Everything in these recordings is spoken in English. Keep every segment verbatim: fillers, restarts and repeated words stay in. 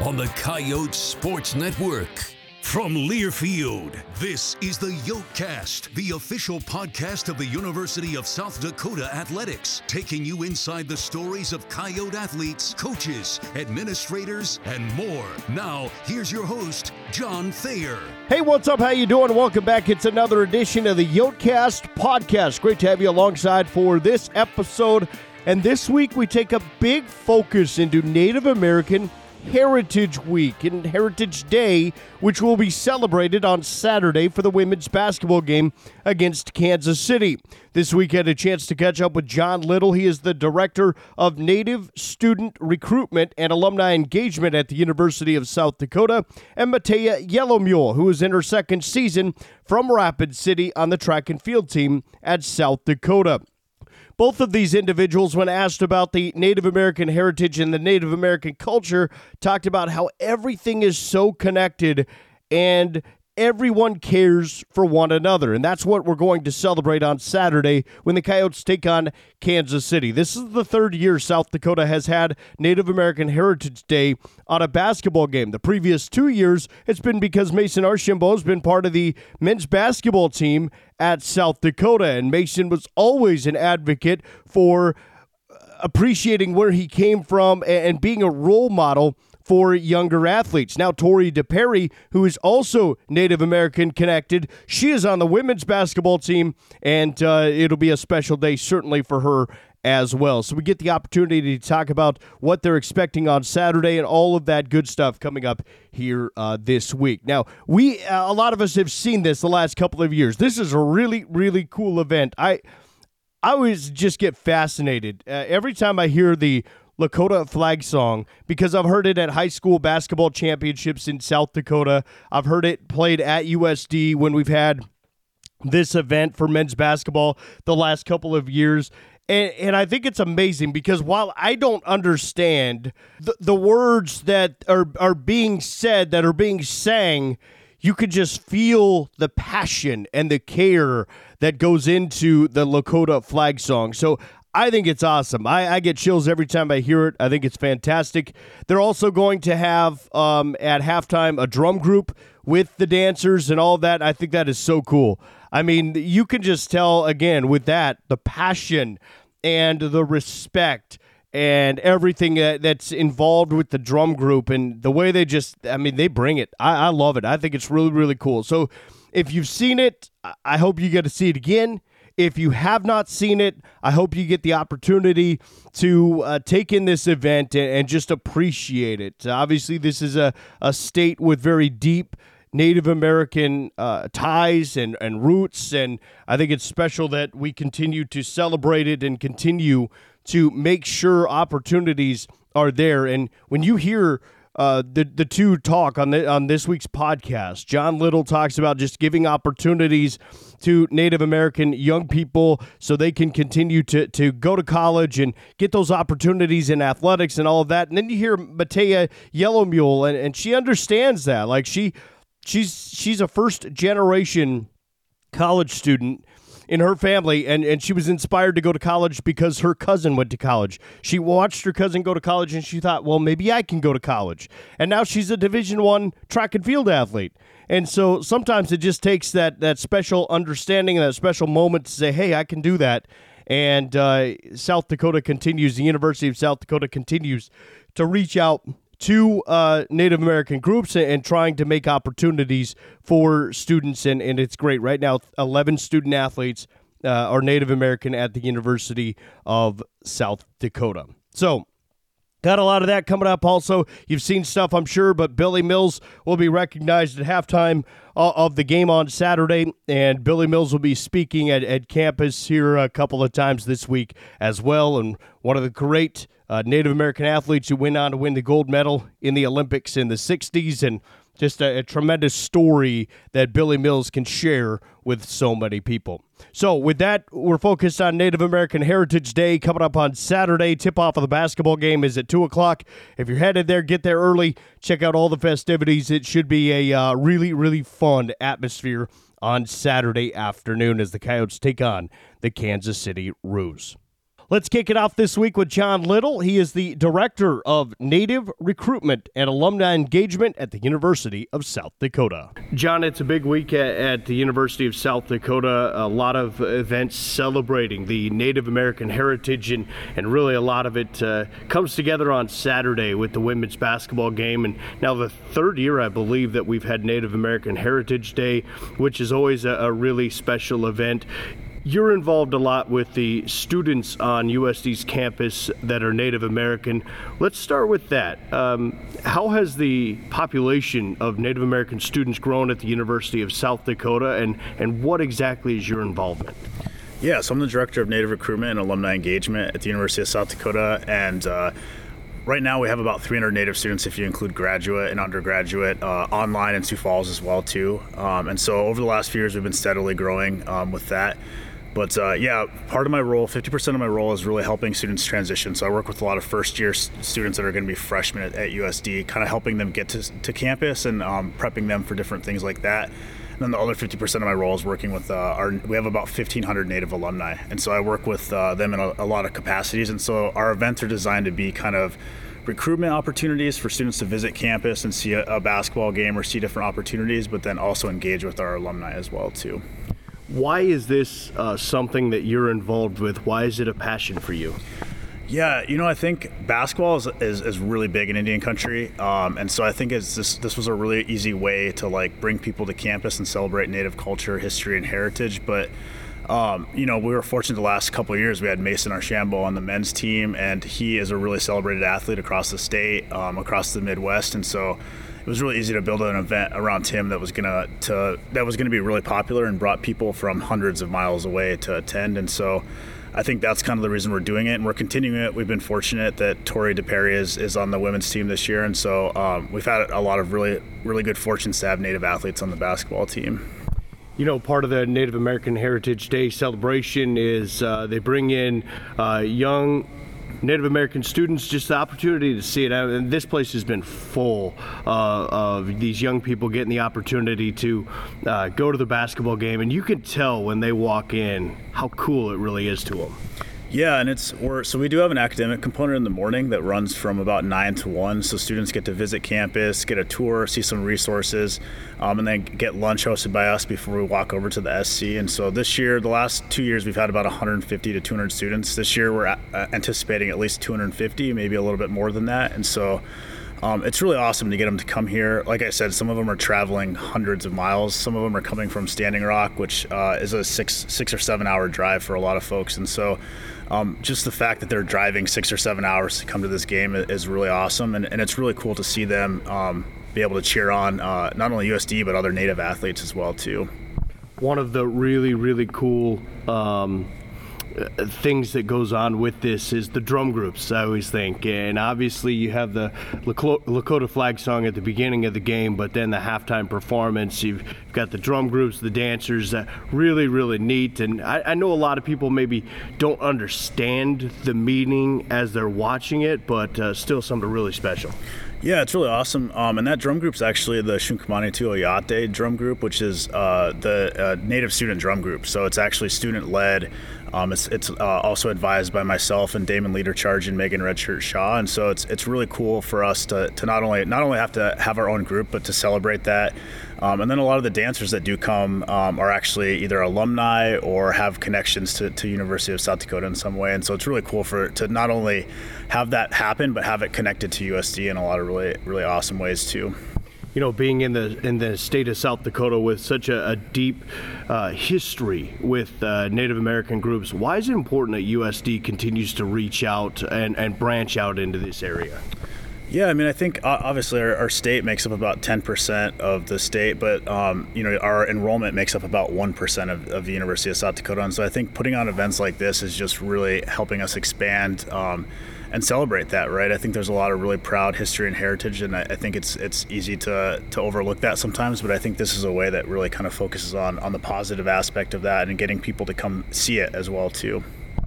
on the Coyote Sports Network. From Learfield, this is the Yokecast, the official podcast of the University of South Dakota Athletics, taking you inside the stories of Coyote athletes, coaches, administrators, and more. Now, here's your host, John Thayer. Hey, what's up? How you doing? Welcome back. It's another edition of the Yokecast podcast. Great to have you alongside for this episode. And this week, we take a big focus into Native American Heritage Week and Heritage Day, which will be celebrated on Saturday for the women's basketball game against Kansas City. This week I had a chance to catch up with John Little. He is the Director of Native Student Recruitment and Alumni Engagement at the University of South Dakota, and Matea Yellowmule, who is in her second season from Rapid City on the track and field team at South Dakota. Both of these individuals, when asked about the Native American heritage and the Native American culture, talked about how everything is so connected and everyone cares for one another. And that's what we're going to celebrate on Saturday when the Coyotes take on Kansas City. This is the third year South Dakota has had Native American Heritage Day on a basketball game. The previous two years, it's been because Mason Archambault has been part of the men's basketball team at South Dakota. And Mason was always an advocate for appreciating where he came from and being a role model for younger athletes. Now, Tori DePerry, who is also Native American connected, she is on the women's basketball team, and uh, it'll be a special day certainly for her as well. So we get the opportunity to talk about what they're expecting on Saturday and all of that good stuff coming up here uh, this week. Now, we uh, a lot of us have seen this the last couple of years. This is a really, really cool event. I, I always just get fascinated uh, every time I hear the Lakota flag song, because I've heard it at high school basketball championships in South Dakota. I've heard it played at U S D when we've had this event for men's basketball the last couple of years. And, and I think it's amazing because while I don't understand the, the words that are, are being said, that are being sang, you could just feel the passion and the care that goes into the Lakota flag song. So I think it's awesome. I, I get chills every time I hear it. I think it's fantastic. They're also going to have, um, at halftime, a drum group with the dancers and all that. I think that is so cool. I mean, you can just tell, again, with that, the passion and the respect and everything that, that's involved with the drum group and the way they just, I mean, they bring it. I, I love it. I think it's really, really cool. So if you've seen it, I hope you get to see it again. If you have not seen it, I hope you get the opportunity to uh, take in this event and, and just appreciate it. Obviously, this is a, a state with very deep Native American uh, ties and, and roots, and I think it's special that we continue to celebrate it and continue to make sure opportunities are there. And when you hear Uh, the the two talk on the, on this week's podcast, John Little talks about just giving opportunities to Native American young people so they can continue to to go to college and get those opportunities in athletics and all of that. And then you hear Matea Yellowmule, and, and she understands that. Like she she's she's a first generation college student in her family, and, and she was inspired to go to college because her cousin went to college. She watched her cousin go to college, and she thought, well, maybe I can go to college. And now she's a Division One track and field athlete. And so sometimes it just takes that that special understanding, that special moment to say, hey, I can do that. And uh, South Dakota continues, the University of South Dakota continues to reach out to uh, Native American groups and, and trying to make opportunities for students, and, and it's great. Right now, eleven student athletes uh, are Native American at the University of South Dakota. So, got a lot of that coming up also. You've seen stuff, I'm sure, but Billy Mills will be recognized at halftime uh, of the game on Saturday, and Billy Mills will be speaking at, at campus here a couple of times this week as well, and one of the great Uh, Native American athletes who went on to win the gold medal in the Olympics in the sixties, and just a, a tremendous story that Billy Mills can share with so many people. So with that, we're focused on Native American Heritage Day coming up on Saturday. Tip-off of the basketball game is at two o'clock. If you're headed there, get there early. Check out all the festivities. It should be a uh, really, really fun atmosphere on Saturday afternoon as the Coyotes take on the Kansas City Roos. Let's kick it off this week with John Little. He is the Director of Native Recruitment and Alumni Engagement at the University of South Dakota. John, it's a big week at, at the University of South Dakota. A lot of events celebrating the Native American heritage, and, and really a lot of it uh, comes together on Saturday with the women's basketball game. And now the third year, I believe, that we've had Native American Heritage Day, which is always a, a really special event. You're involved a lot with the students on U S D's campus that are Native American. Let's start with that. Um, how has the population of Native American students grown at the University of South Dakota, and, and what exactly is your involvement? Yeah, so I'm the Director of Native Recruitment and Alumni Engagement at the University of South Dakota, and uh, right now we have about three hundred Native students if you include graduate and undergraduate, uh, online in Sioux Falls as well too. Um, and so over the last few years we've been steadily growing um, with that. But uh, yeah, part of my role, fifty percent of my role is really helping students transition. So I work with a lot of first year students that are going to be freshmen at, at U S D, kind of helping them get to, to campus and um, prepping them for different things like that. And then the other fifty percent of my role is working with uh, our, we have about fifteen hundred Native alumni. And so I work with uh, them in a, a lot of capacities. And so our events are designed to be kind of recruitment opportunities for students to visit campus and see a, a basketball game or see different opportunities, but then also engage with our alumni as well too. Why is this uh, something that you're involved with? Why is it a passion for you? Yeah, you know, I think basketball is, is, is really big in Indian country, um, and so I think it's this this was a really easy way to like bring people to campus and celebrate Native culture, history, and heritage. But um, you know, we were fortunate the last couple of years we had Mason Archambault on the men's team, and he is a really celebrated athlete across the state, um, across the Midwest, and so it was really easy to build an event around him that was gonna to that was gonna be really popular and brought people from hundreds of miles away to attend. And so I think that's kind of the reason we're doing it, and we're continuing it. We've been fortunate that Tori DePerry is, is on the women's team this year, and so um, we've had a lot of really really good fortunes to have Native athletes on the basketball team. You know, part of the Native American Heritage Day celebration is uh, they bring in uh, young Native American students, just the opportunity to see it. And this place has been full uh, of these young people getting the opportunity to uh, go to the basketball game, and you can tell when they walk in how cool it really is to them. Yeah, and it's we're, so we do have an academic component in the morning that runs from about nine to one. So students get to visit campus, get a tour, see some resources, um, and then get lunch hosted by us before we walk over to the S C. And so this year, the last two years, we've had about one hundred fifty to two hundred students. This year, we're a- anticipating at least two hundred fifty, maybe a little bit more than that. And so Um, it's really awesome to get them to come here. Like I said, some of them are traveling hundreds of miles. Some of them are coming from Standing Rock, which uh, is a six six or seven hour drive for a lot of folks. And so um, just the fact that they're driving six or seven hours to come to this game is really awesome. And, and it's really cool to see them um, be able to cheer on uh, not only U S D, but other Native athletes as well, too. One of the really, really cool um things that goes on with this is the drum groups, I always think. And obviously you have the Lakota flag song at the beginning of the game, but then the halftime performance, you've got the drum groups, the dancers, uh, really, really neat. And I, I know a lot of people maybe don't understand the meaning as they're watching it, but uh, still something really special. Yeah, it's really awesome. Um, and that drum group's actually the Shunkamani Tuoyate drum group, which is uh, the uh, Native student drum group. So it's actually student-led. Um, it's it's uh, also advised by myself and Damon Leader Charge and Megan Redshirt Shaw. And so it's it's really cool for us to, to not only not only have to have our own group, but to celebrate that. Um, and then a lot of the dancers that do come um, are actually either alumni or have connections to, to University of South Dakota in some way. And so it's really cool for to not only have that happen, but have it connected to U S D in a lot of really really awesome ways too. You know, being in the in the state of South Dakota with such a, a deep uh, history with uh, Native American groups, why is it important that U S D continues to reach out and, and branch out into this area? Yeah, I mean, I think uh, obviously our, our state makes up about ten percent of the state, but um, you know, our enrollment makes up about one percent of, of the University of South Dakota. And so I think putting on events like this is just really helping us expand um, and celebrate that, right? I think there's a lot of really proud history and heritage, and I, I think it's it's easy to to overlook that sometimes, but I think this is a way that really kind of focuses on on the positive aspect of that and getting people to come see it as well too.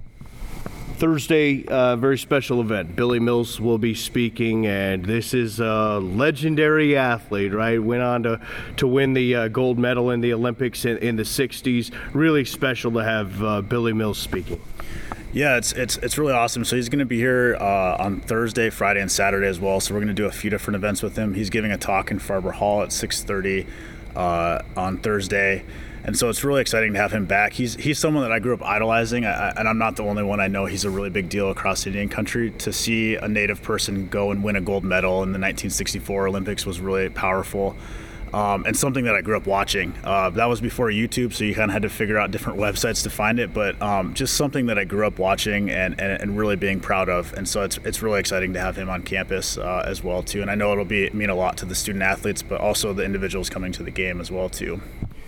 Thursday, uh, very special event. Billy Mills will be speaking, and this is a legendary athlete, right? Went on to, to win the uh, gold medal in the Olympics in, in the sixties. Really special to have uh, Billy Mills speaking. Yeah, it's it's it's really awesome. So he's going to be here uh, on Thursday, Friday, and Saturday as well. So we're going to do a few different events with him. He's giving a talk in Farber Hall at six thirty uh, on Thursday. And so it's really exciting to have him back. He's he's someone that I grew up idolizing, I, and I'm not the only one. I know he's a really big deal across Indian country. To see a Native person go and win a gold medal in the nineteen sixty-four Olympics was really powerful, um, and something that I grew up watching. Uh, that was before YouTube, so you kind of had to figure out different websites to find it, but um, just something that I grew up watching and, and, and really being proud of. And so it's it's really exciting to have him on campus uh, as well, too. And I know it'll be mean a lot to the student athletes, but also the individuals coming to the game as well, too.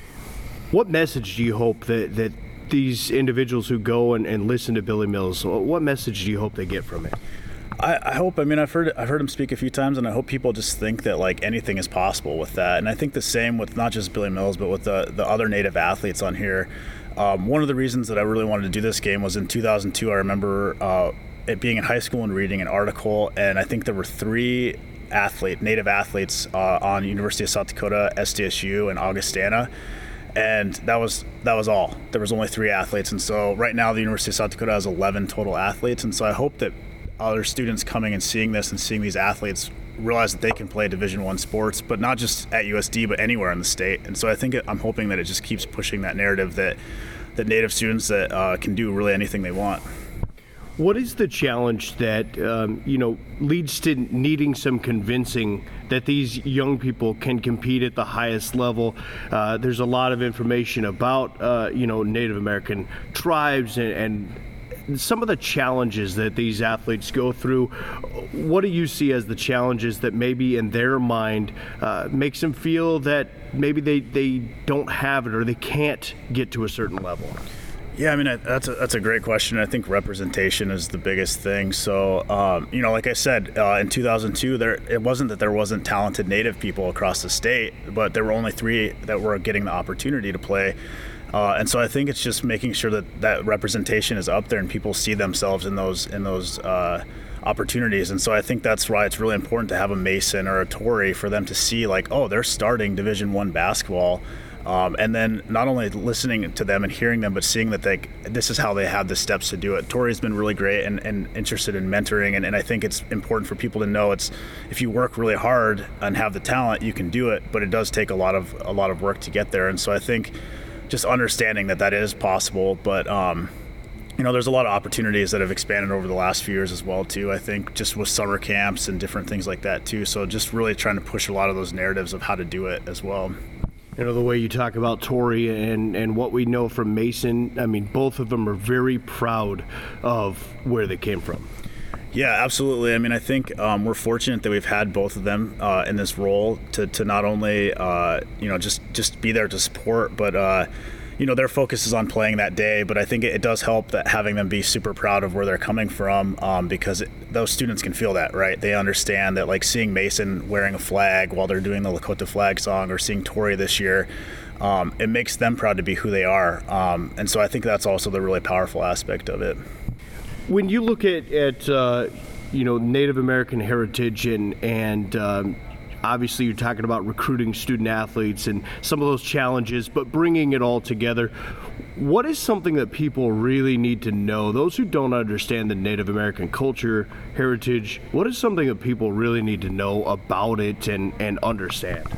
What message do you hope that, that these individuals who go and, and listen to Billy Mills, what message do you hope they get from it? I, I hope, I mean, I've heard I've heard him speak a few times, and I hope people just think that, like, anything is possible with that. And I think the same with not just Billy Mills, but with the, the other Native athletes on here. Um, one of the reasons that I really wanted to do this game was in two thousand two, I remember uh, it being in high school and reading an article, and I think there were three athlete, Native athletes uh, on University of South Dakota, S D S U, and Augustana. And that was that was all. There was only three athletes. And so right now the University of South Dakota has eleven total athletes. And so I hope that other students coming and seeing this and seeing these athletes realize that they can play Division One sports, but not just at U S D, but anywhere in the state. And so I think it, I'm hoping that it just keeps pushing that narrative that, that Native students that uh, can do really anything they want. What is the challenge that, um, you know, leads to needing some convincing that these young people can compete at the highest level? Uh, there's a lot of information about, uh, you know, Native American tribes and, and some of the challenges that these athletes go through. What do you see as the challenges that maybe in their mind uh, makes them feel that maybe they, they don't have it or they can't get to a certain level? Yeah, I mean, that's a, that's a great question. I think representation is the biggest thing. So, um, you know, like I said, uh, in two thousand two, there it wasn't that there wasn't talented Native people across the state, but there were only three that were getting the opportunity to play. Uh, and so I think it's just making sure that that representation is up there and people see themselves in those in those uh, opportunities. And so I think that's why it's really important to have a Mason or a Torrey for them to see, like, oh, they're starting Division One basketball. Um, and then not only listening to them and hearing them, but seeing that they, this is how they have the steps to do it. Tori's been really great and, and interested in mentoring, and, and I think it's important for people to know it's if you work really hard and have the talent, you can do it, but it does take a lot of a lot of work to get there. And so I think just understanding that that is possible, but um, you know, there's a lot of opportunities that have expanded over the last few years as well too. I think just with summer camps and different things like that too. So just really trying to push a lot of those narratives of how to do it as well. You know, the way you talk about Torrey and, and what we know from Mason, I mean, both of them are very proud of where they came from. Yeah, absolutely. I mean, I think um, we're fortunate that we've had both of them uh, in this role to, to not only, uh, you know, just, just be there to support, but, uh, you know, their focus is on playing that day. But I think it, it does help that having them be super proud of where they're coming from um, because it, those students can feel that, right? They understand that, like, seeing Mason wearing a flag while they're doing the Lakota flag song or seeing Torrey this year, um, it makes them proud to be who they are. Um, and so I think that's also the really powerful aspect of it. When you look at, at uh, you know, Native American heritage and, and um, obviously you're talking about recruiting student athletes and some of those challenges, but bringing it all together, what is something that people really need to know? Those who don't understand the Native American culture, heritage, what is something that people really need to know about it and, and understand?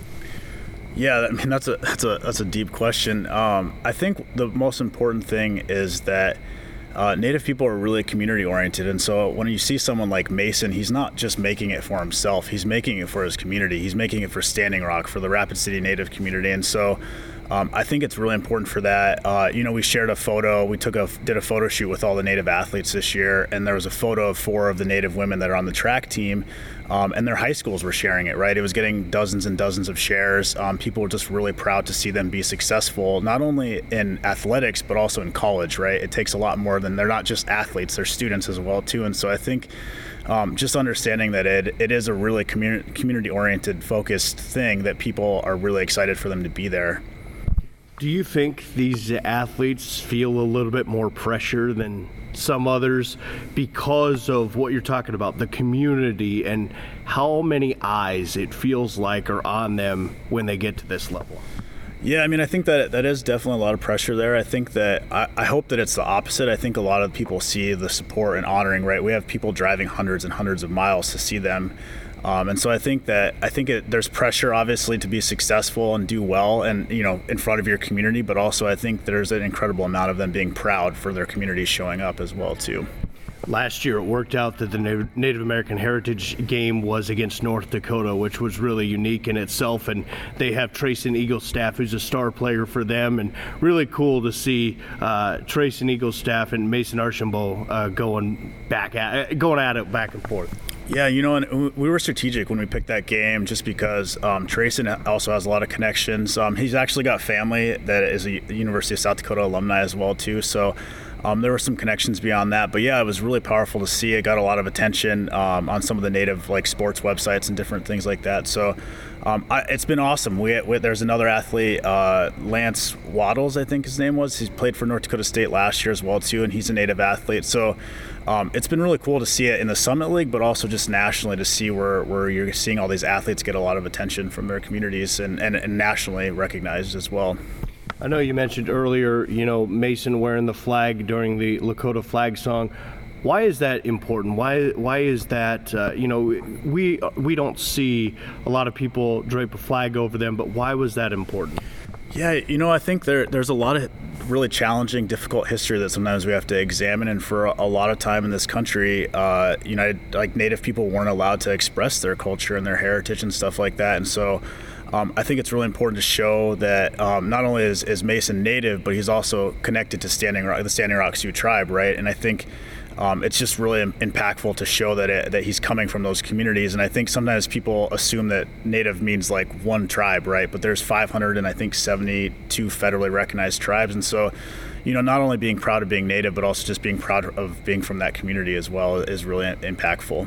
Yeah, I mean, that's a that's a that's a deep question. Um, I think the most important thing is that Uh, Native people are really community oriented, and so when you see someone like Mason, he's not just making it for himself, he's making it for his community. He's making it for Standing Rock, for the Rapid City Native community. And so um, I think it's really important for that. Uh, you know, we shared a photo, we took a did a photo shoot with all the Native athletes this year, and there was a photo of four of the Native women that are on the track team, um, and their high schools were sharing it, right? It was getting dozens and dozens of shares. Um, people were just really proud to see them be successful, not only in athletics, but also in college, right? It takes a lot more than, they're not just athletes, they're students as well too. And so I think um, just understanding that it it is a really community community oriented focused thing, that people are really excited for them to be there. Do you think these athletes feel a little bit more pressure than some others because of what you're talking about, the community and how many eyes it feels like are on them when they get to this level? Yeah, I mean, I think that that is definitely a lot of pressure there. I think that I, I hope that it's the opposite. I think a lot of people see the support and honoring, right? We have people driving hundreds and hundreds of miles to see them. Um, and so I think that I think it, there's pressure, obviously, to be successful and do well and, you know, in front of your community. But also I think there's an incredible amount of them being proud for their community showing up as well, too. Last year, it worked out that the Native American Heritage game was against North Dakota, which was really unique in itself. And they have Trayson Eaglestaff, who's a star player for them. And really cool to see uh, Trayson Eaglestaff and Mason Archambault uh, going back at going at it back and forth. Yeah, you know, and we were strategic when we picked that game just because um, Trayson also has a lot of connections. Um, he's actually got family that is a University of South Dakota alumni as well, too. So um, there were some connections beyond that. But, yeah, it was really powerful to see. It got a lot of attention um, on some of the native, like, sports websites and different things like that. So um, I, it's been awesome. We, we There's another athlete, uh, Lance Waddles, I think his name was. He played for North Dakota State last year as well, too, and he's a native athlete. So Um, it's been really cool to see it in the Summit League, but also just nationally to see where, where you're seeing all these athletes get a lot of attention from their communities and, and, and nationally recognized as well. I know you mentioned earlier, you know, Mason wearing the flag during the Lakota flag song. Why is that important? Why why is that, uh, you know, we we don't see a lot of people drape a flag over them, but why was that important? Yeah, you know, I think there there's a lot of really challenging, difficult history that sometimes we have to examine. And for a lot of time in this country, uh, United, like Native people weren't allowed to express their culture and their heritage and stuff like that. And so um, I think it's really important to show that um, not only is, is Mason Native, but he's also connected to Standing Rock, the Standing Rock Sioux tribe, right? And I think Um, it's just really impactful to show that it, that he's coming from those communities. And I think sometimes people assume that Native means like one tribe, right? But there's five hundred and I think seventy-two federally recognized tribes. And so, you know, not only being proud of being Native, but also just being proud of being from that community as well is really impactful.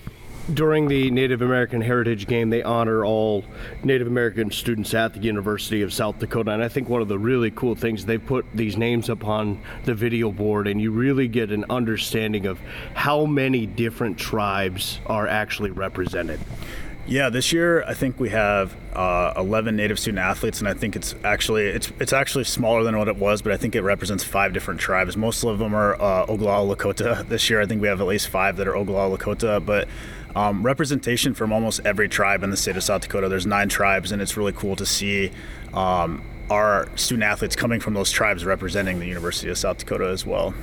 During the Native American Heritage Game, they honor all Native American students at the University of South Dakota. And I think one of the really cool things, they put these names up on the video board, and you really get an understanding of how many different tribes are actually represented. Yeah, this year I think we have uh, eleven Native student athletes, and I think it's actually it's it's actually smaller than what it was, but I think it represents five different tribes. Most of them are uh, Oglala Lakota. This year I think we have at least five that are Oglala Lakota, but um, representation from almost every tribe in the state of South Dakota. There's nine tribes, and it's really cool to see um, our student athletes coming from those tribes representing the University of South Dakota as well.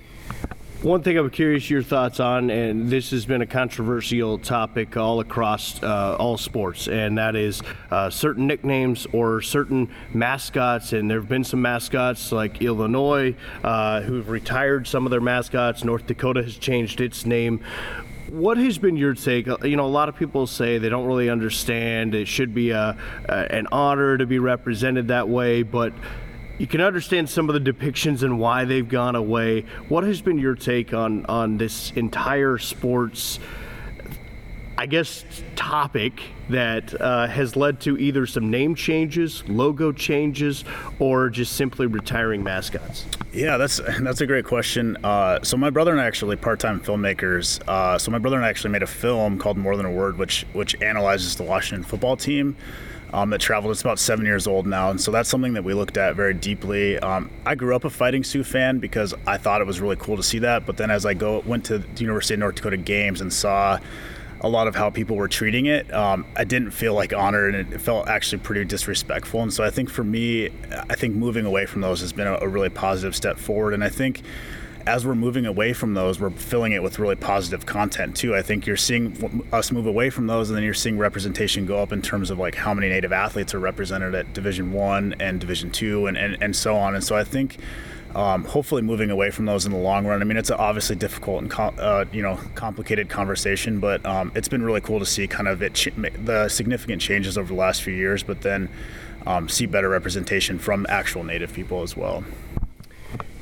One thing I'm curious your thoughts on, and this has been a controversial topic all across uh, all sports, and that is uh, certain nicknames or certain mascots. And there have been some mascots like Illinois uh, who've retired some of their mascots. North Dakota has changed its name. What has been your take? You know, a lot of people say they don't really understand. It should be a, a an honor to be represented that way, but you can understand some of the depictions and why they've gone away. What has been your take on, on this entire sports, I guess, topic that uh, has led to either some name changes, logo changes, or just simply retiring mascots? Yeah, that's that's a great question. Uh, so my brother and I are actually part-time filmmakers. Uh, so my brother and I actually made a film called More Than a Word, which which analyzes the Washington football team. Um, that traveled. It's about seven years old now, and so that's something that we looked at very deeply. Um, I grew up a Fighting Sioux fan because I thought it was really cool to see that, but then as I go went to the University of North Dakota games and saw a lot of how people were treating it, um, I didn't feel like honored, and it felt actually pretty disrespectful. And so I think for me, I think moving away from those has been a, a really positive step forward, and I think as we're moving away from those, we're filling it with really positive content too. I think you're seeing us move away from those, and then you're seeing representation go up in terms of like how many Native athletes are represented at Division One and Division Two, and, and and so on. And so I think um, hopefully moving away from those in the long run. I mean, it's an obviously difficult and com- uh, you know complicated conversation, but um, it's been really cool to see kind of it ch- the significant changes over the last few years, but then um, see better representation from actual Native people as well.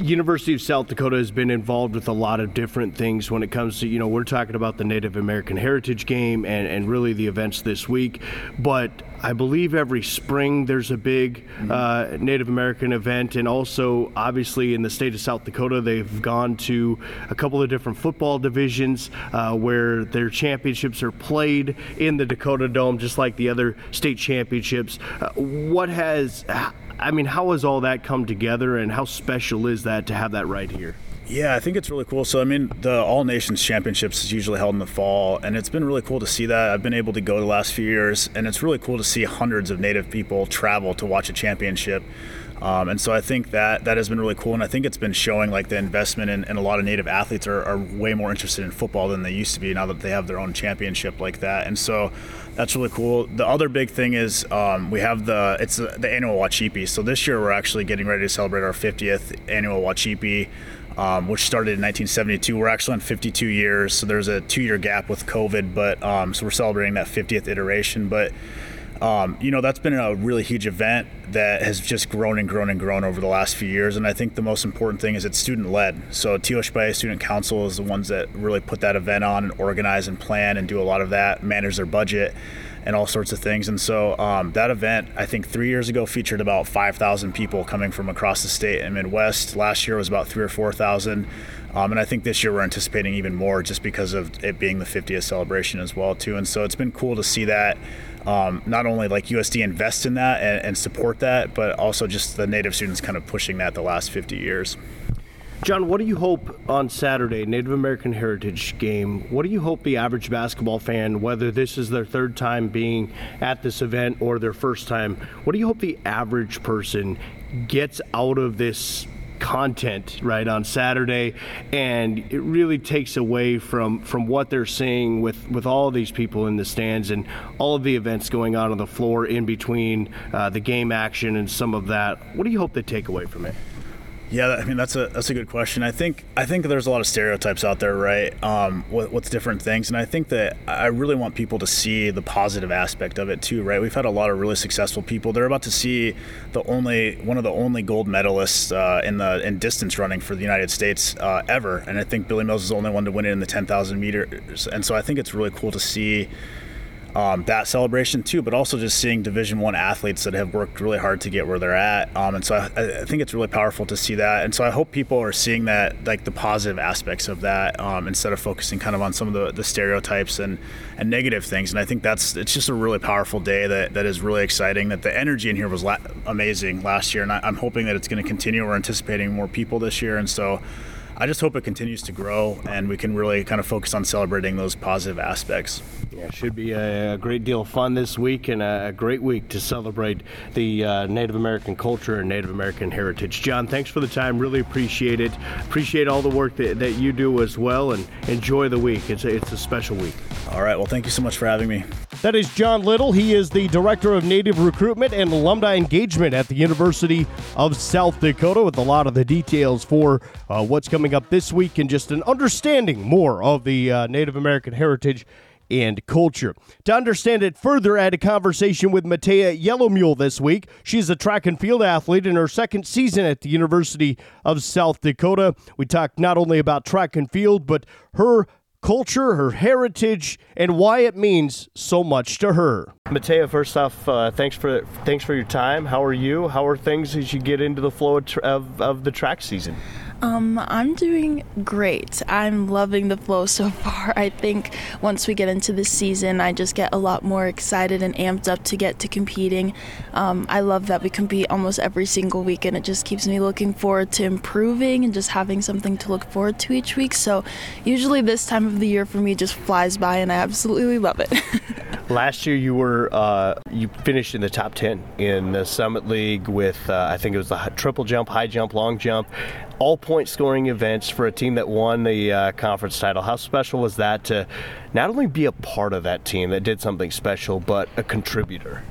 University of South Dakota has been involved with a lot of different things when it comes to, you know, we're talking about the Native American Heritage Game and, and really the events this week. But I believe every spring there's a big uh, Native American event. And also, obviously, in the state of South Dakota, they've gone to a couple of different football divisions uh, where their championships are played in the Dakota Dome, just like the other state championships. Uh, what has... I mean, how has all that come together, and how special is that to have that right here? Yeah, I think it's really cool. So, I mean, the All Nations Championships is usually held in the fall, and it's been really cool to see that. I've been able to go the last few years, and it's really cool to see hundreds of Native people travel to watch a championship. Um, and so I think that that has been really cool, and I think it's been showing like the investment in, in a lot of Native athletes are, are way more interested in football than they used to be now that they have their own championship like that. And so that's really cool. The other big thing is um, we have the it's the, the annual Wachipi. So this year we're actually getting ready to celebrate our fiftieth annual Wachipi, um, which started in nineteen seventy-two. We're actually on fifty-two years, so there's a two-year gap with COVID, but um, so we're celebrating that fiftieth iteration. But Um, you know, that's been a really huge event that has just grown and grown and grown over the last few years. And I think the most important thing is it's student-led. So T O S B A Student Council is the ones that really put that event on and organize and plan and do a lot of that, manage their budget and all sorts of things. And so um, that event, I think three years ago, featured about five thousand people coming from across the state and Midwest. Last year was about three or four thousand. Um, and I think this year we're anticipating even more just because of it being the fiftieth celebration as well, too. And so it's been cool to see that. Um, not only like U S D invest in that and, and support that, but also just the Native students kind of pushing that the last fifty years. John, what do you hope on Saturday, Native American Heritage Game, what do you hope the average basketball fan, whether this is their third time being at this event or their first time, what do you hope the average person gets out of this content right on Saturday, and it really takes away from from what they're seeing with with all of these people in the stands and all of the events going on on the floor in between uh, the game action and some of that? What do you hope they take away from it? Yeah, I mean, that's a that's a good question. I think I think there's a lot of stereotypes out there, right, um, with, with different things. And I think that I really want people to see the positive aspect of it too, right? We've had a lot of really successful people. They're about to see the only one of the only gold medalists uh, in the in distance running for the United States uh, ever. And I think Billy Mills is the only one to win it in the ten thousand meters. And so I think it's really cool to see Um, that celebration too, but also just seeing Division One athletes that have worked really hard to get where they're at, um, and so I, I think it's really powerful to see that. And so I hope people are seeing that, like the positive aspects of that, um, instead of focusing kind of on some of the, the stereotypes and, and negative things. And I think that's it's just a really powerful day that, that is really exciting. That the energy in here was la- amazing last year, and I, I'm hoping that it's going to continue. We're anticipating more people this year, and so I just hope it continues to grow and we can really kind of focus on celebrating those positive aspects. Yeah, it should be a, a great deal of fun this week and a, a great week to celebrate the uh, Native American culture and Native American heritage. John, thanks for the time. Really appreciate it. Appreciate all the work that, that you do as well, and enjoy the week. It's a, it's a special week. All right. Well, thank you so much for having me. That is John Little. He is the Director of Native Recruitment and Alumni Engagement at the University of South Dakota, with a lot of the details for uh, what's coming up this week and just an understanding more of the uh, Native American heritage and culture. To understand it further, I had a conversation with Matea Yellow Mule this week. She's a track and field athlete in her second season at the University of South Dakota. We talked not only about track and field, but her culture, her heritage, and why it means so much to her. Matea, first off, uh, thanks for thanks for your time. How are you? How are things as you get into the flow of, tra- of, of the track season? Um, I'm doing great. I'm loving the flow so far. I think once we get into this season, I just get a lot more excited and amped up to get to competing. Um, I love that we compete almost every single week, and it just keeps me looking forward to improving and just having something to look forward to each week. So usually this time of the year for me just flies by, and I absolutely love it. Last year you were uh, you finished in the top ten in the Summit League with uh, I think it was the triple jump, high jump, long jump, all point scoring events for a team that won the uh, conference title. How special was that to not only be a part of that team that did something special, but a contributor?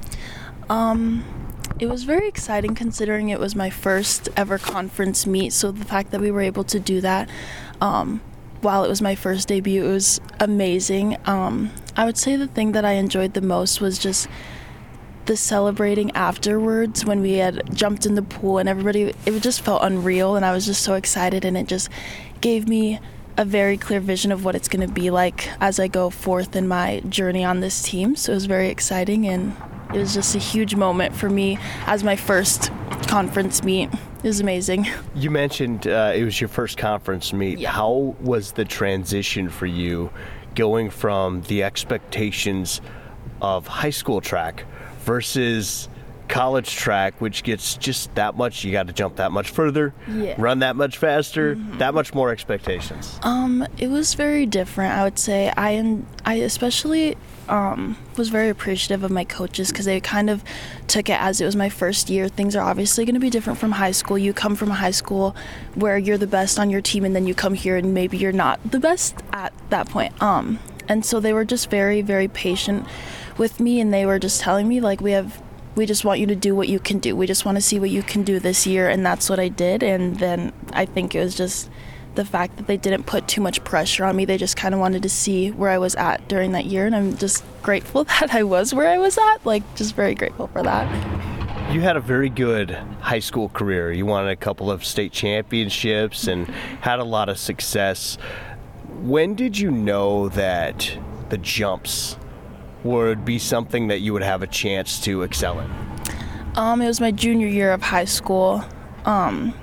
Um, it was very exciting considering it was my first ever conference meet. So the fact that we were able to do that, um, while it was my first debut, it was, was amazing. Um, I would say the thing that I enjoyed the most was just the celebrating afterwards when we had jumped in the pool and everybody, it just felt unreal, and I was just so excited, and it just gave me a very clear vision of what it's going to be like as I go forth in my journey on this team. So it was very exciting, and it was just a huge moment for me as my first conference meet. It was amazing. You mentioned uh, it was your first conference meet. Yeah. How was the transition for you going from the expectations of high school track versus college track, which gets just that much, you got to jump that much further, yeah. run that much faster, mm-hmm. that much more expectations? Um, it was very different, I would say. I, I especially um, was very appreciative of my coaches because they kind of took it as it was my first year. Things are obviously going to be different from high school. You come from a high school where you're the best on your team, and then you come here and maybe you're not the best at that point. Um, and so they were just very, very patient with me, and they were just telling me, like, we have we just want you to do what you can do. We just want to see what you can do this year, and that's what I did. And then I think it was just the fact that they didn't put too much pressure on me. They just kind of wanted to see where I was at during that year, and I'm just grateful that I was where I was at, like, just very grateful for that. You had a very good high school career. You won a couple of state championships and had a lot of success. When did you know that the jumps would be something that you would have a chance to excel in? Um, it was my junior year of high school. Um,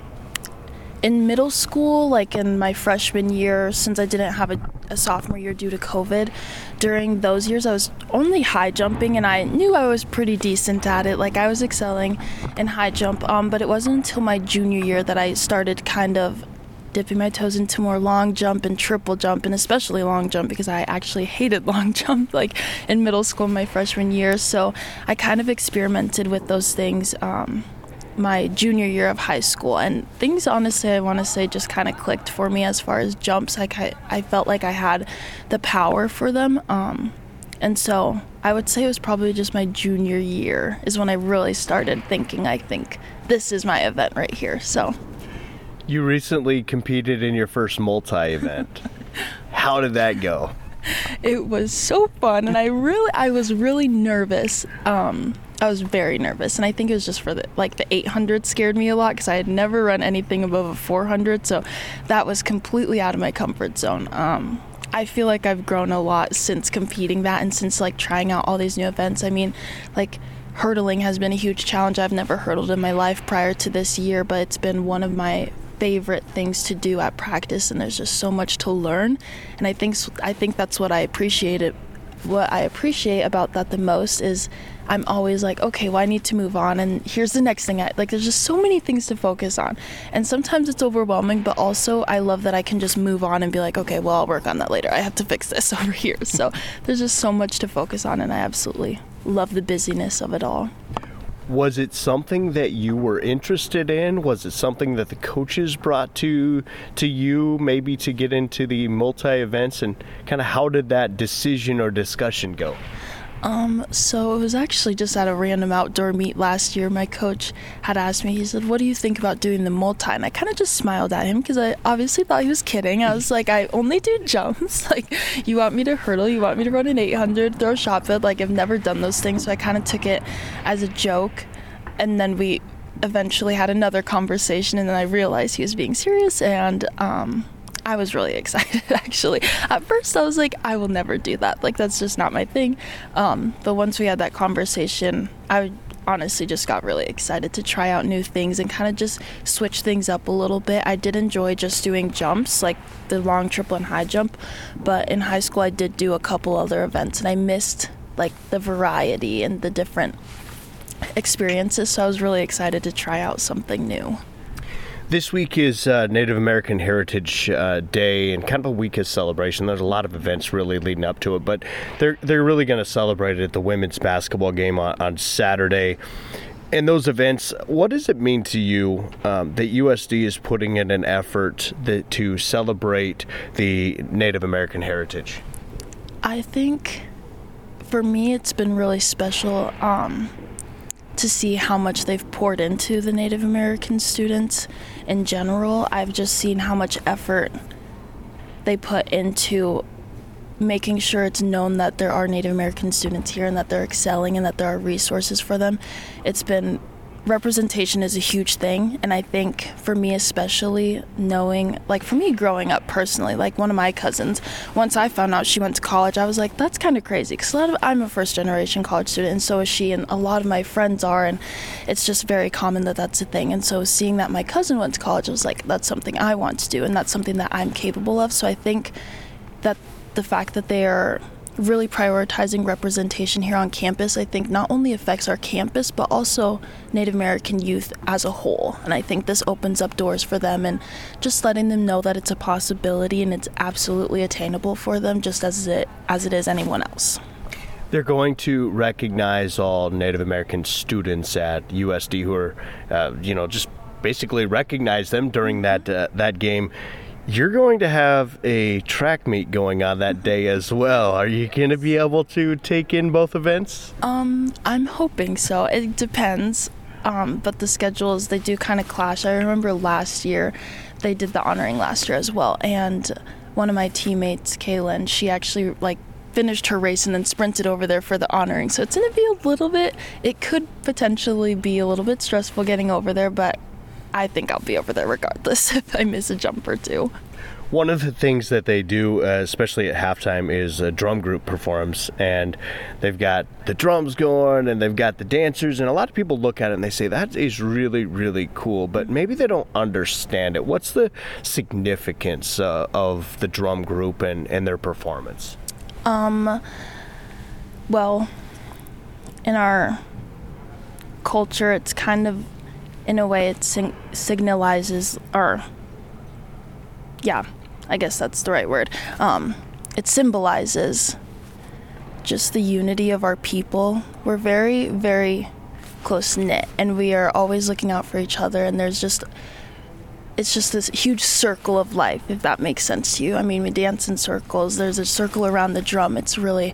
in middle school, like in my freshman year, since I didn't have a, a sophomore year due to COVID, during those years I was only high jumping, and I knew I was pretty decent at it. Like, I was excelling in high jump, um, but it wasn't until my junior year that I started kind of dipping my toes into more long jump and triple jump, and especially long jump, because I actually hated long jump like in middle school my freshman year. So I kind of experimented with those things um, my junior year of high school, and things, honestly, I want to say just kind of clicked for me as far as jumps. Like, I, I felt like I had the power for them, um, and so I would say it was probably just my junior year is when I really started thinking, I think this is my event right here. So you recently competed in your first multi-event. How did that go? It was so fun, and I really, I was really nervous. Um, I was very nervous, and I think it was just for the, like, the eight hundred scared me a lot because I had never run anything above a four hundred, so that was completely out of my comfort zone. Um, I feel like I've grown a lot since competing that, and since, like, trying out all these new events. I mean, like, hurdling has been a huge challenge. I've never hurdled in my life prior to this year, but it's been one of my favorite things to do at practice, and there's just so much to learn, and I think I think that's what I appreciated what I appreciate about that the most is I'm always like, okay, well, I need to move on, and here's the next thing. I like there's just so many things to focus on, and sometimes it's overwhelming, but also I love that I can just move on and be like, okay, well, I'll work on that later. I have to fix this over here. So there's just so much to focus on, and I absolutely love the busyness of it all. Was it something that you were interested in? Was it something that the coaches brought to to you, maybe to get into the multi-events? And kind of how did that decision or discussion go? Um, so it was actually just at a random outdoor meet last year. My coach had asked me, he said, what do you think about doing the multi? And I kind of just smiled at him because I obviously thought he was kidding. I was like, I only do jumps. Like, you want me to hurdle? You want me to run an eight hundred, throw a shot put? Like, I've never done those things. So I kind of took it as a joke. And then we eventually had another conversation, and then I realized he was being serious, and um, I was really excited, actually. At first, I was like, I will never do that. Like, that's just not my thing. Um, but once we had that conversation, I honestly just got really excited to try out new things and kind of just switch things up a little bit. I did enjoy just doing jumps, like the long triple and high jump. But in high school, I did do a couple other events, and I missed, like, the variety and the different experiences, so I was really excited to try out something new. This week is uh, Native American Heritage uh, Day, and kind of a week of celebration. There's a lot of events really leading up to it, but they're they're really going to celebrate it at the women's basketball game on, on Saturday. And those events, what does it mean to you um, that U S D is putting in an effort that, to celebrate the Native American heritage? I think for me it's been really special um, to see how much they've poured into the Native American students in general. I've just seen how much effort they put into making sure it's known that there are Native American students here and that they're excelling and that there are resources for them. It's been representation is a huge thing, and I think for me especially, knowing, like for me growing up personally, like one of my cousins, once I found out she went to college, I was like, that's kind of crazy, because a lot of I'm a first generation college student, and so is she, and a lot of my friends are, and it's just very common that that's a thing. And so seeing that my cousin went to college, I was like, that's something I want to do, and that's something that I'm capable of. So I think that the fact that they are really prioritizing representation here on campus, I think not only affects our campus, but also Native American youth as a whole. And I think this opens up doors for them, and just letting them know that it's a possibility and it's absolutely attainable for them, just as it as it is anyone else. They're going to recognize all Native American students at U S D who are, uh, you know, just basically recognize them during that uh, that game. You're going to have a track meet going on that day as well. Are you going to be able to take in both events? Um, I'm hoping so. It depends. Um, but the schedules, they do kind of clash. I remember last year, they did the honoring last year as well. And one of my teammates, Kaylin, she actually like finished her race and then sprinted over there for the honoring. So it's going to be a little bit, it could potentially be a little bit stressful getting over there, but I think I'll be over there regardless if I miss a jump or two. One of the things that they do, uh, especially at halftime, is a drum group performs, and they've got the drums going and they've got the dancers, and a lot of people look at it and they say that is really, really cool, but maybe they don't understand it. What's the significance uh, of the drum group and, and their performance? Um, well, in our culture, it's kind of, in a way, it sing- signalizes, or, yeah, I guess that's the right word. Um, it symbolizes just the unity of our people. We're very, very close-knit, and we are always looking out for each other, and there's just, it's just this huge circle of life, if that makes sense to you. I mean, we dance in circles. There's a circle around the drum. It's really...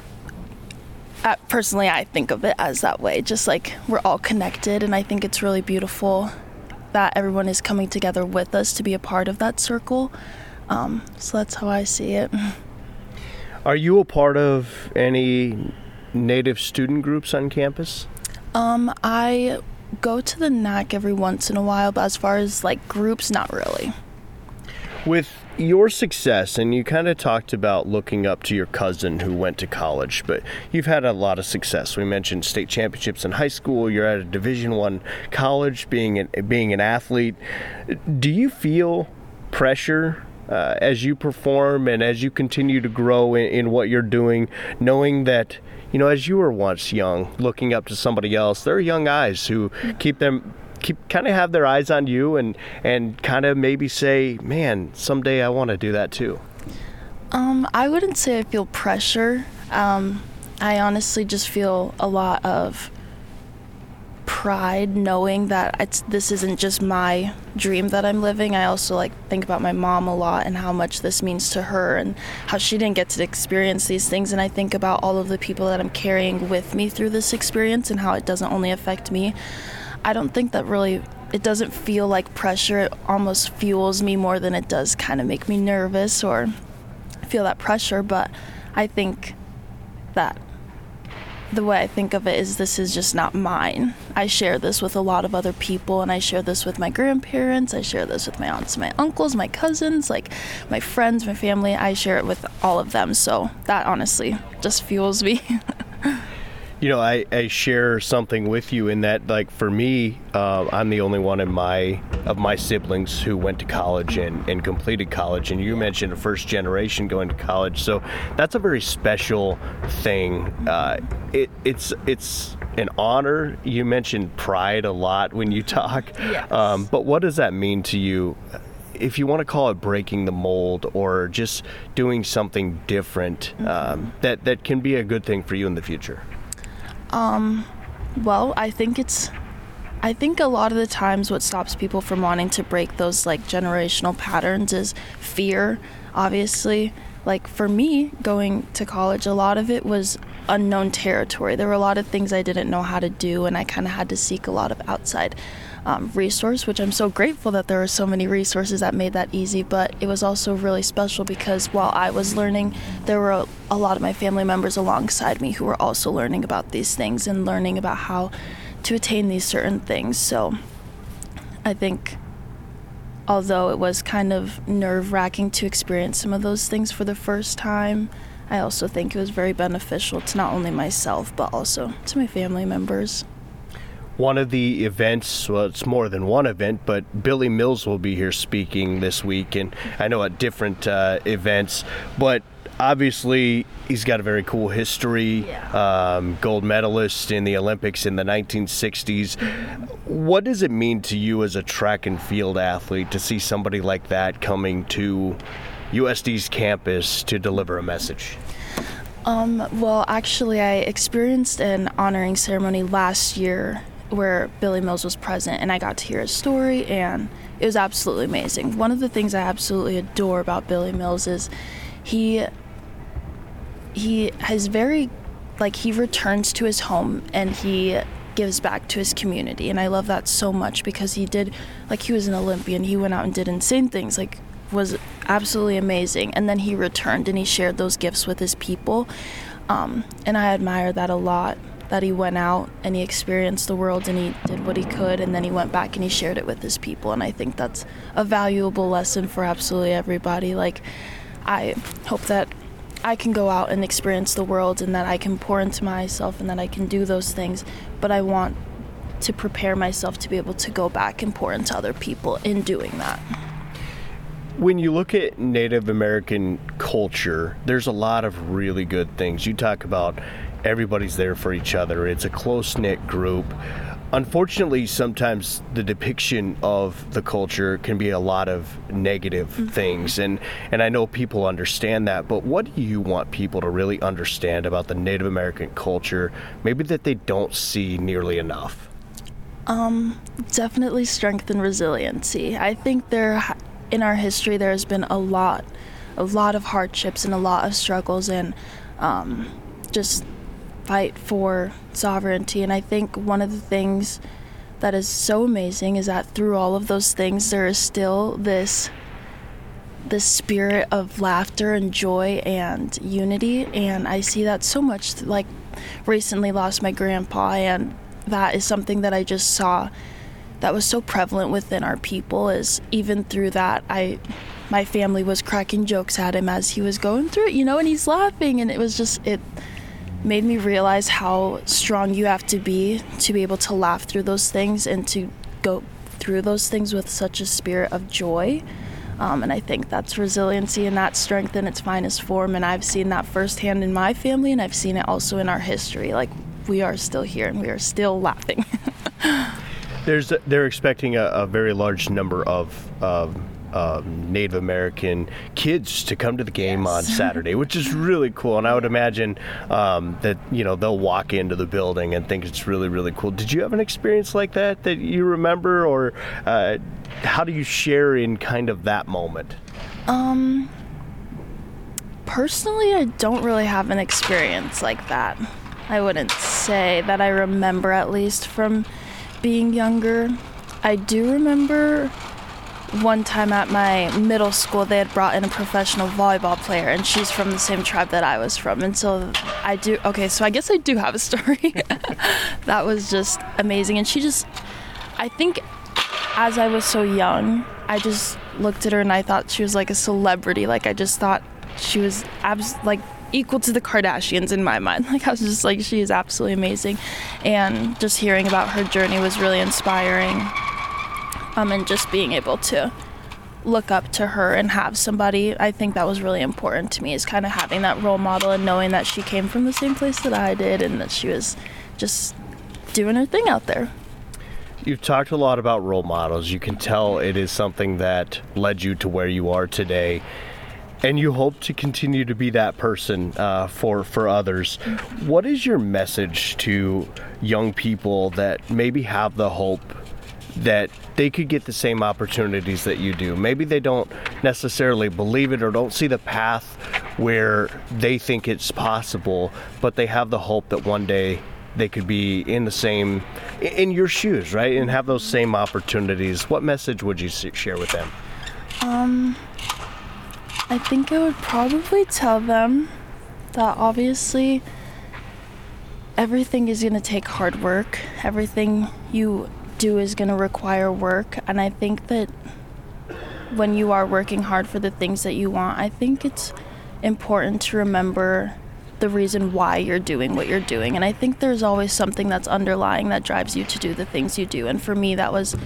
Uh, personally, I think of it as that way, just like we're all connected, and I think it's really beautiful that everyone is coming together with us to be a part of that circle. Um, so that's how I see it. Are you a part of any Native student groups on campus? Um, I go to the N A C every once in a while, but as far as like groups, not really. With your success, and you kind of talked about looking up to your cousin who went to college, but you've had a lot of success. We mentioned state championships in high school. You're at a Division One college, being an, being an athlete. Do you feel pressure uh, as you perform and as you continue to grow in, in what you're doing, knowing that, you know, as you were once young, looking up to somebody else, there are young eyes who keep them keep kind of have their eyes on you and and kind of maybe say, man, someday I want to do that too? Um, I wouldn't say I feel pressure. Um, I honestly just feel a lot of pride knowing that it's this isn't just my dream that I'm living. I also like think about my mom a lot and how much this means to her and how she didn't get to experience these things, and I think about all of the people that I'm carrying with me through this experience and how it doesn't only affect me. I don't think that really, it doesn't feel like pressure. It almost fuels me more than it does kind of make me nervous or feel that pressure. But I think that the way I think of it is this is just not mine. I share this with a lot of other people, and I share this with my grandparents. I share this with my aunts, my uncles, my cousins, like my friends, my family. I share it with all of them. So that honestly just fuels me. You know, I, I share something with you in that, like, for me, uh, I'm the only one in my of my siblings who went to college and, and completed college. And you mentioned a first generation going to college, so that's a very special thing. Uh, it it's it's an honor. You mentioned pride a lot when you talk. Yes. Um, but what does that mean to you? If you want to call it breaking the mold or just doing something different, um, mm-hmm. that that can be a good thing for you in the future. Um, well, I think it's, I think a lot of the times what stops people from wanting to break those like generational patterns is fear, obviously. like for me going to college, a lot of it was unknown territory. There were a lot of things I didn't know how to do, and I kind of had to seek a lot of outside um, resource, which I'm so grateful that there were so many resources that made that easy. But it was also really special because while I was learning, there were a, a lot of my family members alongside me who were also learning about these things and learning about how to attain these certain things. So I think although it was kind of nerve-wracking to experience some of those things for the first time, I also think it was very beneficial to not only myself, but also to my family members. One of the events, well, it's more than one event, but Billy Mills will be here speaking this week, and I know at different uh, events, but obviously he's got a very cool history, yeah. um, gold medalist in the Olympics in the nineteen sixties. What does it mean to you as a track and field athlete to see somebody like that coming to U S D's campus to deliver a message? Um, well, actually, I experienced an honoring ceremony last year where Billy Mills was present, and I got to hear his story, and it was absolutely amazing. One of the things I absolutely adore about Billy Mills is he he has very, like, he returns to his home and he gives back to his community, and I love that so much because he did, like, he was an Olympian, he went out and did insane things, like, was absolutely amazing, and then he returned and he shared those gifts with his people, um, and I admire that a lot, that he went out and he experienced the world and he did what he could, and then he went back and he shared it with his people, and I think that's a valuable lesson for absolutely everybody. Like, I hope that I can go out and experience the world and that I can pour into myself and that I can do those things, but I want to prepare myself to be able to go back and pour into other people in doing that. When you look at Native American culture, there's a lot of really good things. You talk about everybody's there for each other. It's a close-knit group. Unfortunately, sometimes the depiction of the culture can be a lot of negative mm-hmm. things, and, and I know people understand that, but what do you want people to really understand about the Native American culture, maybe that they don't see nearly enough? Um, definitely strength and resiliency. I think there, in our history, there has been a lot, a lot of hardships and a lot of struggles, and um, just fight for sovereignty. And I think one of the things that is so amazing is that through all of those things, there is still this this spirit of laughter and joy and unity, and I see that so much. Like, recently lost my grandpa, and that is something that I just saw that was so prevalent within our people, is even through that, I my family was cracking jokes at him as he was going through it, you know, and he's laughing, and it was just, it made me realize how strong you have to be to be able to laugh through those things and to go through those things with such a spirit of joy. Um, and I think that's resiliency and that strength in its finest form. And I've seen that firsthand in my family, and I've seen it also in our history. Like, we are still here and we are still laughing. There's they're expecting a, a very large number of uh, uh, Native American kids to come to the game yes. on Saturday, which is really cool. And I would imagine um, that, you know, they'll walk into the building and think it's really, really cool. Did you have an experience like that that you remember, or uh, how do you share in kind of that moment? Um, personally, I don't really have an experience like that. I wouldn't say that I remember, at least from being younger. I do remember one time at my middle school, they had brought in a professional volleyball player, and she's from the same tribe that I was from. And so I do, okay, so I guess I do have a story. That was just amazing. And she just, I think as I was so young, I just looked at her and I thought she was like a celebrity. Like, I just thought she was abs- like equal to the Kardashians in my mind. Like, I was just like, she is absolutely amazing. And just hearing about her journey was really inspiring. Um, and just being able to look up to her and have somebody, I think that was really important to me, is kind of having that role model and knowing that she came from the same place that I did and that she was just doing her thing out there. You've talked a lot about role models. You can tell it is something that led you to where you are today. And you hope to continue to be that person uh, for, for others. What is your message to young people that maybe have the hope that they could get the same opportunities that you do? Maybe they don't necessarily believe it or don't see the path where they think it's possible, but they have the hope that one day they could be in the same, in your shoes, right? And have those same opportunities. What message would you share with them? Um, I think I would probably tell them that obviously everything is going to take hard work. Everything you do is going to require work. And I think that when you are working hard for the things that you want, I think it's important to remember the reason why you're doing what you're doing. And I think there's always something that's underlying that drives you to do the things you do. And for me, that was,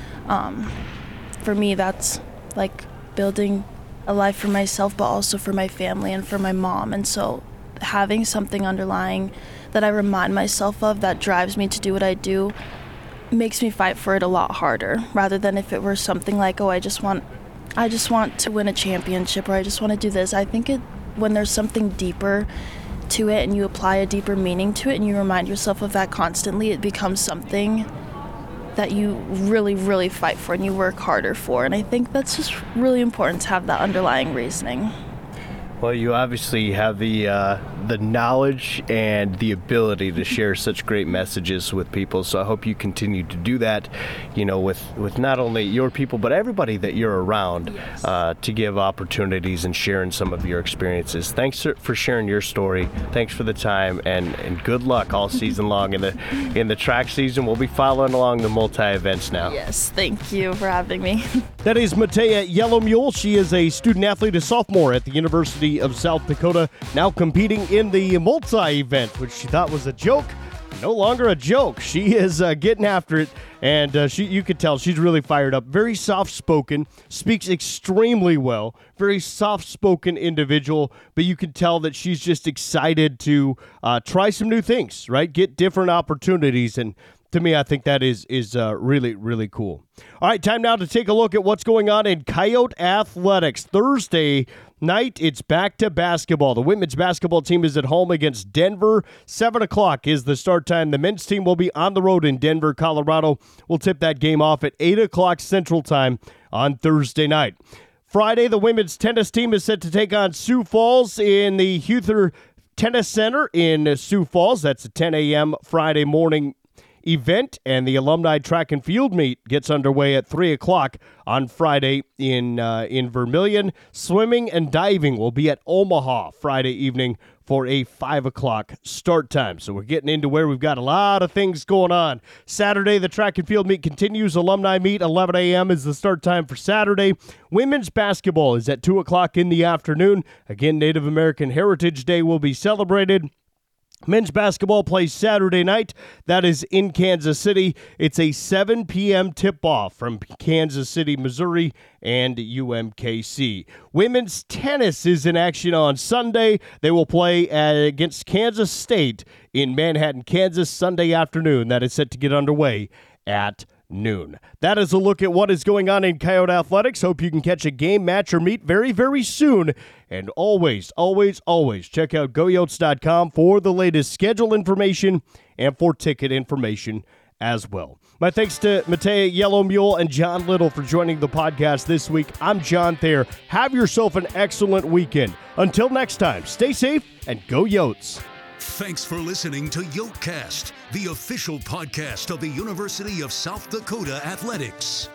um, for me, that's like building a life for myself, but also for my family and for my mom. And so having something underlying that I remind myself of that drives me to do what I do makes me fight for it a lot harder, rather than if it were something like, oh, I just want, I just want to win a championship, or I just want to do this. I think it, when there's something deeper to it and you apply a deeper meaning to it and you remind yourself of that constantly, it becomes something that you really, really fight for and you work harder for. And I think that's just really important to have that underlying reasoning. Well, you obviously have the uh, the knowledge and the ability to share such great messages with people. So I hope you continue to do that, you know, with, with not only your people, but everybody that you're around, yes. uh, to give opportunities and sharing some of your experiences. Thanks for sharing your story. Thanks for the time, and, and good luck all season long in the in the track season. We'll be following along the multi-events now. Yes, thank you for having me. That is Matea Yellow Mule. She is a student athlete, a sophomore at the University of South Dakota, now competing in the multi-event, which she thought was a joke. No longer a joke. She is uh, getting after it, and uh, she, you could tell she's really fired up. Very soft-spoken, speaks extremely well, very soft-spoken individual, but you can tell that she's just excited to uh, try some new things, right? Get different opportunities, and to me, I think that is is uh, really, really cool. All right, time now to take a look at what's going on in Coyote Athletics. Thursday night, it's back to basketball. The women's basketball team is at home against Denver. seven o'clock is the start time. The men's team will be on the road in Denver, Colorado. We'll tip that game off at eight o'clock Central Time on Thursday night. Friday, the women's tennis team is set to take on Sioux Falls in the Huther Tennis Center in Sioux Falls. That's a ten a.m. Friday morning event, and the alumni track and field meet gets underway at three o'clock on Friday in uh, in Vermilion. Swimming and diving will be at Omaha Friday evening for a five o'clock start time. So we're getting into where we've got a lot of things going on. Saturday, the track and field meet continues. Alumni meet, eleven a.m. is the start time for Saturday. Women's basketball is at two o'clock in the afternoon. Again, Native American Heritage Day will be celebrated. Men's basketball plays Saturday night. That is in Kansas City. It's a seven p.m. tip-off from Kansas City, Missouri, and U M K C. Women's tennis is in action on Sunday. They will play against Kansas State in Manhattan, Kansas, Sunday afternoon. That is set to get underway at noon. That is a look at what is going on in Coyote Athletics. Hope you can catch a game, match, or meet very, very soon. And always, always, always check out go yotes dot com for the latest schedule information and for ticket information as well. My thanks to Matea Yellow Mule and John Little for joining the podcast this week. I'm John Thayer. Have yourself an excellent weekend. Until next time, stay safe and go Yotes. Thanks for listening to Yotecast, the official podcast of the University of South Dakota Athletics.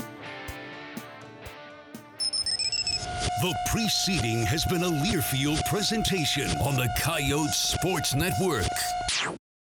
The preceding has been a Learfield presentation on the Coyote Sports Network.